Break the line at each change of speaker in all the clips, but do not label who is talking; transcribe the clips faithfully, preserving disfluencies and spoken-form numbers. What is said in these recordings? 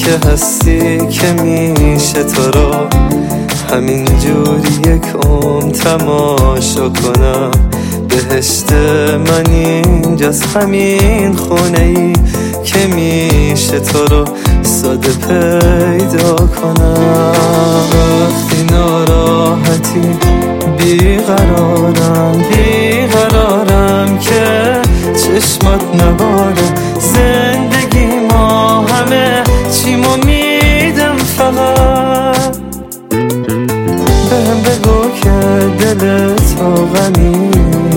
که هستی که میشه تو رو همین جوری یک عمر تماشا کنم. بهشت من اینجاست، همین خونه ای که میشه تو رو ساده پیدا کنم. وقتی ناراحتی بیقرارم بیقرارم که چشمات نباره زندگی ما همه چیمو میدم. فقط بهم بگو که دلت غمی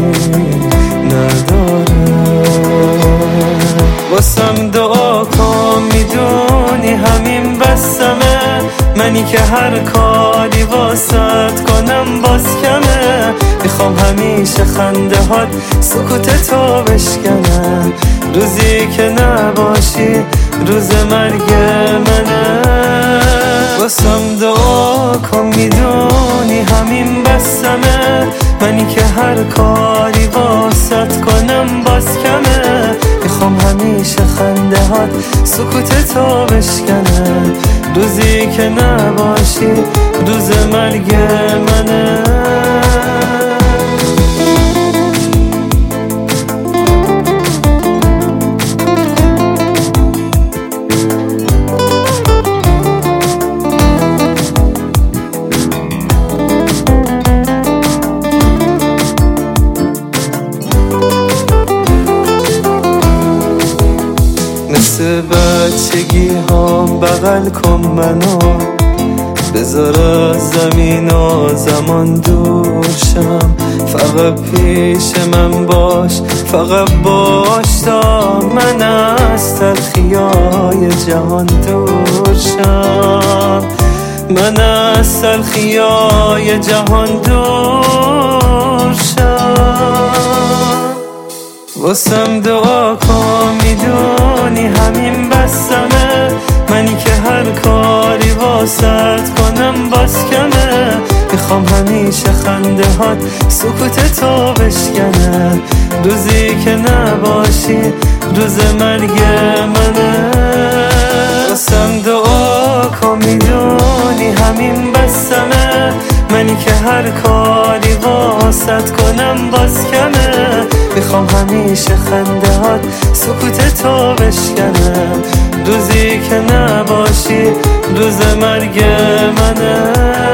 نداره. واسم دعا کن، میدونی همین بسمه. منی که هر کاری واسط کنم باز کمه. میخوام همیشه خنده هات سکوت تو بشکنه. روزی که نباشی روز مرگ منه. واسم دعا کن، میدونی همین بسمه. منی که هر کاری واسط کنم باز کمه. میخوام همیشه خنده هات سکوت تو بشکنه. روزی که نباشی روز مرگ منه. مثل بچگی هم بغل کن منو، بذار از زمین و زمان دور شم. فقط پیش من باش، فقط باش تا من از تلخیای جهان دور شم. من از تلخیای جهان دور شم. واسم دعا کن، میدونی همین بسمه. منی که هر کاری واسط کنم باز کمه. میخوام همیشه خنده هات سکوت تو بشکنه. روزی که نباشی روز مرگ منه. واسم دعا کن، میدونی همین بسمه. منی که هر کاری واسط کنم باز کمه. میخوام همیشه خنده هات سکوت تو بشکنه. روزی که نباشی روز مرگ منه.